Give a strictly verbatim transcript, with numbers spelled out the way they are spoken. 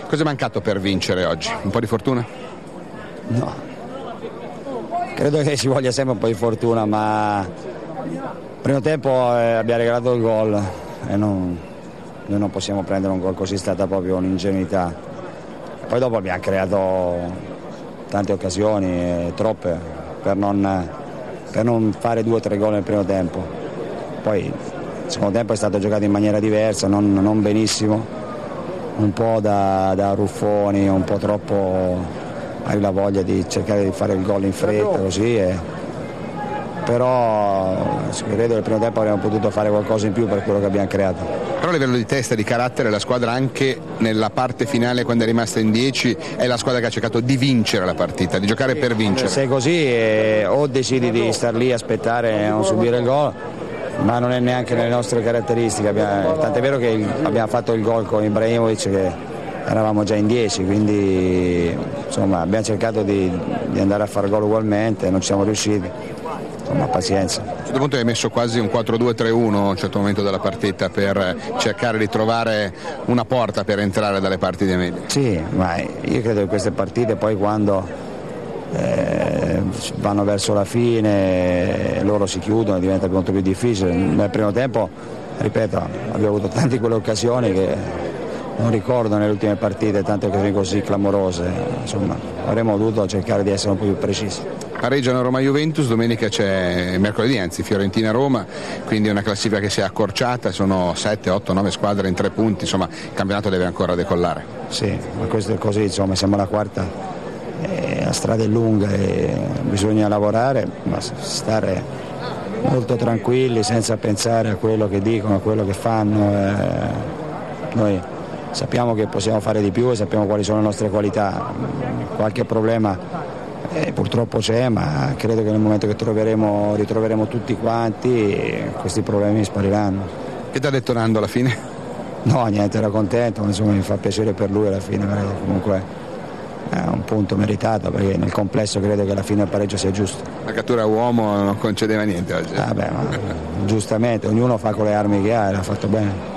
Cosa è mancato per vincere oggi? Un po' di fortuna? No, credo che ci voglia sempre un po' di fortuna, ma il primo tempo eh, abbiamo regalato il gol e non, noi non possiamo prendere un gol così, è stata proprio un'ingenuità. Poi dopo abbiamo creato tante occasioni, eh, troppe, per non, per non fare due o tre gol nel primo tempo. Poi il secondo tempo è stato giocato in maniera diversa, non, non benissimo, un po' da, da ruffoni, un po' troppo hai la voglia di cercare di fare il gol in fretta così, e... però credo che nel primo tempo avremmo potuto fare qualcosa in più per quello che abbiamo creato. Però a livello di testa e di carattere la squadra anche nella parte finale, quando è rimasta in dieci, è la squadra che ha cercato di vincere la partita, di giocare per vincere. Se è così eh, o decidi di star lì, aspettare e non subire il gol, ma non è neanche nelle nostre caratteristiche. Abbiamo, tant'è vero che il, abbiamo fatto il gol con Ibrahimovic che eravamo già in dieci, quindi insomma abbiamo cercato di, di andare a fare gol ugualmente, non ci siamo riusciti, insomma pazienza. A un certo punto hai messo quasi un quattro due tre uno a un certo momento della partita per cercare di trovare una porta per entrare dalle parti di Emilia. Sì, ma io credo che queste partite poi quando eh, vanno verso la fine loro si chiudono, diventa molto più difficile. Nel primo tempo, ripeto, abbiamo avuto tante quelle occasioni che non ricordo nelle ultime partite tante occasioni così clamorose, insomma avremmo dovuto cercare di essere un po' più precisi. Pareggiano Roma-Juventus, domenica c'è, mercoledì anzi, Fiorentina-Roma, quindi una classifica che si è accorciata, sono sette, otto, nove squadre in tre punti, insomma il campionato deve ancora decollare. Sì, ma questo è così, insomma siamo alla quarta, eh, la strada è lunga e bisogna lavorare, ma stare molto tranquilli senza pensare a quello che dicono, a quello che fanno. Eh, noi sappiamo che possiamo fare di più e sappiamo quali sono le nostre qualità, qualche problema eh, purtroppo c'è, ma credo che nel momento che troveremo, ritroveremo tutti quanti questi problemi spariranno. Che ti ha detto Nando alla fine? No, niente, ero contento, insomma mi fa piacere per lui alla fine, comunque è un punto meritato perché nel complesso credo che alla fine il pareggio sia giusto. La cattura uomo non concedeva niente oggi. Ah beh, ma giustamente ognuno fa con le armi che ha e l'ha fatto bene.